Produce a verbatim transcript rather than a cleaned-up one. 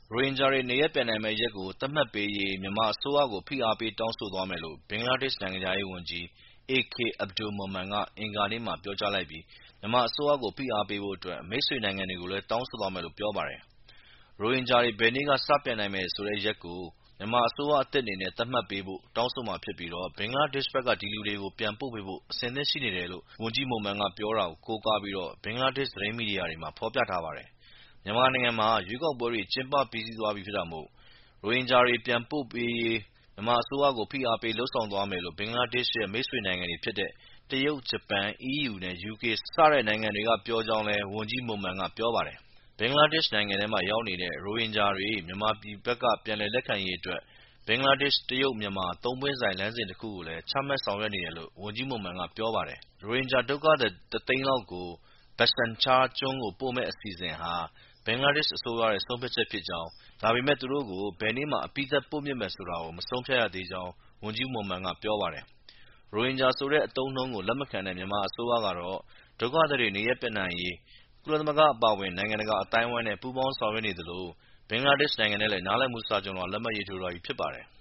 ရိုဟင်ဂျာတွေနေရပ်ပြန်နိုင်မယ့်ရက်ကိုသတ်မှတ်ပေးရေးမြန်မာအစိုးရကိုဖိအားပေးတောင်းဆိုသွားမယ်လို့ဘင်္ဂလားဒေ့ရှ်နိုင်ငံခြားရေးဝန်ကြီး အေ ကေ Abdul Momen ကအင်္ဂါနေ့မှာပြောကြားလိုက်ပြီးမြန်မာအစိုးရကိုဖိအားပေးဖို့အတွက်မိတ်ဆွေနိုင်ငံတွေကိုလည်းတောင်းဆိုသွားမယ်လို့ပြောပါတယ်။ရိုဟင်ဂျာတွေဘယ်နေ့ကစပြန်နိုင်မယ်ဆိုတဲ့ရက်ကိုမြန်မာအစိုးရအသစ်အနေနဲ့သတ်မှတ်ပေးဖို့တောင်းဆိုမှာဖြစ်ပြီးဘင်္ဂလားဒေ့ရှ်ဘက်ကဒီလူတွေကိုပြန်ပို့ပေးဖို့အဆင်သင့်ရှိနေတယ်လို့ဝန်ကြီး Momen ကပြောတာကိုကိုးကားပြီးဘင်္ဂလားဒေ့ရှ်သတင်းမီဒီယာတွေမှာဖော်ပြထားပါတယ်။မြန်မာနိုင်ငံမှာရွေးကောက်ပွဲတွေကျင်းပပြီးစီးသွားပြီဖြစ်တာမို့ရိုဟင်ဂျာတွေပြန်ပို့ပေးရေးမြန်မာအစိုးရကိုဖိအားပေးလုပ်ဆောင်သွားမယ်လို့ဘင်္ဂလားဒေ့ရှ်ရဲ့မိတ်ဆွေနိုင်ငံတွေဖြစ်တဲ့တရုတ်၊ဂျပန်၊အီးယူနဲ့ယူကေစတဲ့နိုင်ငံတွေကပြောကြောင်းလည်းဝန်ကြီး Momen ကပြောပါတယ်။ဘင်္ဂလားဒေ့ရှ်နိုင်ငံထဲမှာရောက်နေတဲ့ရိုဟင်ဂျာတွေမြန်မာပြည်ဘက်ကပြန်လည်လက်ခံရေးအတွက်ဘင်္ဂလားဒေ့ရှ်၊တရုတ်၊မြန်မာသုံးပွင့်ဆိုင်လမ်းစဉ်တခုကိုလည်းချမှတ်ဆောင်ရွက်နေတယ်လို့ဝန်ကြီး Momen ကပြောပါတယ်။ရိုဟင်ဂျာဒုက္ခသည်တသိန်းလောက်ကို Bhasan Char ကျွန်းကိုပို့မယ့်အစီအစဉ်ဟာဘင်္ဂလားဒေ့ရှ်အစိုးရရဲ့ဆုံးဖြတ်ချက်ဖြစ်ကြောင်းဒါပေမဲ့သူတို့ကိုဘယ်နေ့မှာအပြီးသတ်ပို့မယ်ဆိုတာကိုမဆုံးဖြတ်ရသေးကြောင်းဝန်ကြီး Momen ကပြောပါတယ်။ရိုဟင်ဂျာဆိုတဲ့အသုံးအနှုန်းကိုလက်မခံတဲ့မြန်မာအစိုးရကတော့ဒုက္ခသည်တွေနေရပ်ပြန်နိုင်ရေးကုလသမဂ္ဂအပါအဝင်နိုင်ငံတကာအသိုင်းအဝိုင်းနဲ့ပူးပေါင်းဆောင်ရွက်နေသလိုဘင်္ဂလားဒေ့ရှ်နိုင်ငံနဲ့လည်းနားလည်မှုစာချွန်လွှာလက်မှတ်ရေးထိုးထားပြီးဖြစ်ပါတယ်။